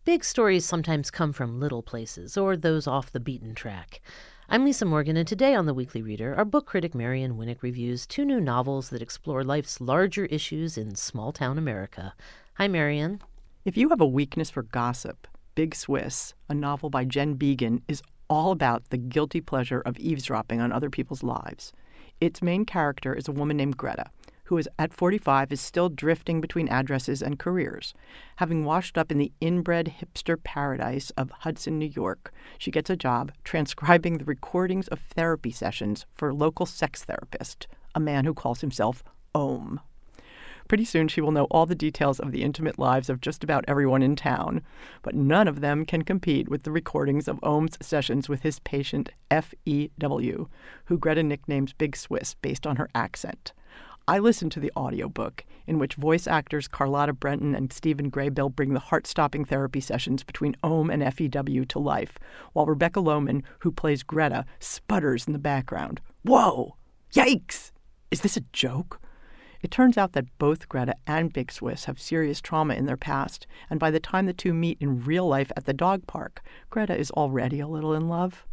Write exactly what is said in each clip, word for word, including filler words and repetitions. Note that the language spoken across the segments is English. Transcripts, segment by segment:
Big stories sometimes come from little places, or those off the beaten track. I'm Lisa Morgan, and today on The Weekly Reader, our book critic Marian Winnick reviews two new novels that explore life's larger issues in small-town America. Hi, Marian. If you have a weakness for gossip, Big Swiss, a novel by Jen Beagin, is all about the guilty pleasure of eavesdropping on other people's lives. Its main character is a woman named Greta, who is at forty-five is still drifting between addresses and careers. Having washed up in the inbred hipster paradise of Hudson, New York, she gets a job transcribing the recordings of therapy sessions for a local sex therapist, a man who calls himself Ohm. Pretty soon she will know all the details of the intimate lives of just about everyone in town, but none of them can compete with the recordings of Ohm's sessions with his patient F E W, who Greta nicknames Big Swiss based on her accent. I listened to the audiobook, in which voice actors Carlotta Brenton and Stephen Graybill bring the heart-stopping therapy sessions between Ohm and F E W to life, while Rebecca Lohman, who plays Greta, sputters in the background. Whoa! Yikes! Is this a joke? It turns out that both Greta and Big Swiss have serious trauma in their past, and by the time the two meet in real life at the dog park, Greta is already a little in love.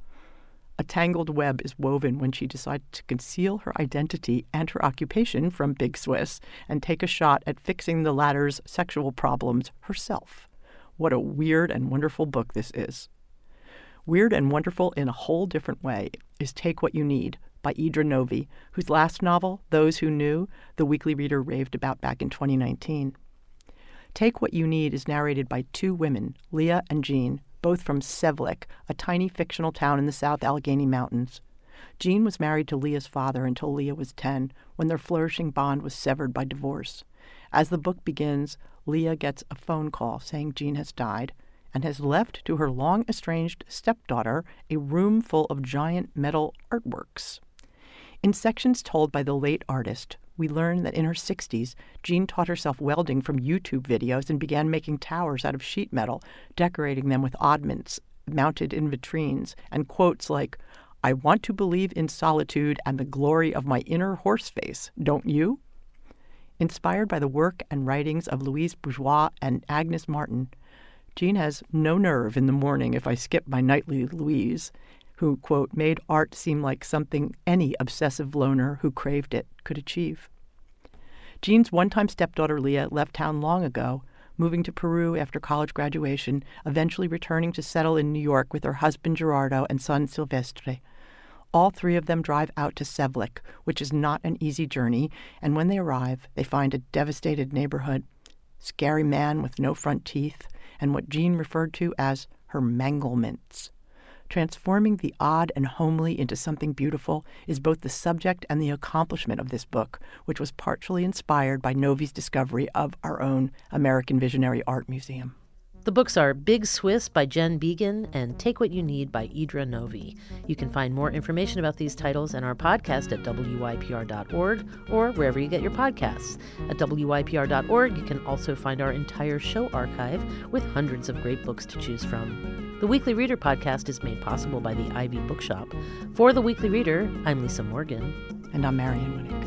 A tangled web is woven when she decides to conceal her identity and her occupation from Big Swiss and take a shot at fixing the latter's sexual problems herself. What a weird and wonderful book this is. Weird and wonderful in a whole different way is Take What You Need by Idra Novy, whose last novel, Those Who Knew, The Weekly Reader raved about back in twenty nineteen. Take What You Need is narrated by two women, Leah and Jean, both from Sevlik, a tiny fictional town in the South Allegheny Mountains. Jean was married to Leah's father until Leah was ten, when their flourishing bond was severed by divorce. As the book begins, Leah gets a phone call saying Jean has died and has left to her long-estranged stepdaughter a room full of giant metal artworks. In sections told by the late artist, we learn that in her sixties, Jean taught herself welding from YouTube videos and began making towers out of sheet metal, decorating them with oddments mounted in vitrines, and quotes like, "I want to believe in solitude and the glory of my inner horse face, don't you?" Inspired by the work and writings of Louise Bourgeois and Agnes Martin, Jean has no nerve in the morning if I skip my nightly Louise, who, quote, made art seem like something any obsessive loner who craved it could achieve. Jean's one-time stepdaughter Leah left town long ago, moving to Peru after college graduation, eventually returning to settle in New York with her husband Gerardo and son Silvestre. All three of them drive out to Sevlik, which is not an easy journey, and when they arrive, they find a devastated neighborhood, scary man with no front teeth, and what Jean referred to as her manglements. Transforming the odd and homely into something beautiful is both the subject and the accomplishment of this book, which was partially inspired by Novy's discovery of our own American Visionary Art Museum. The books are Big Swiss by Jen Beagin and Take What You Need by Idra Novy. You can find more information about these titles and our podcast at W Y P R dot org or wherever you get your podcasts. At W Y P R dot org, you can also find our entire show archive with hundreds of great books to choose from. The Weekly Reader podcast is made possible by the Ivy Bookshop. For The Weekly Reader, I'm Lisa Morgan. And I'm Marian Winnick.